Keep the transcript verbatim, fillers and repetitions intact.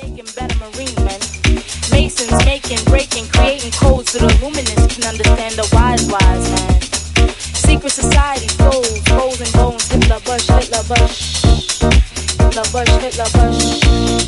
making better marine men. Masons making, breaking, creating codes so the luminous can understand the wise, wise man. Secret society, flows, flows and bones, Hitler Bush, Hitler Bush, Hitler Bush, Hitler Bush.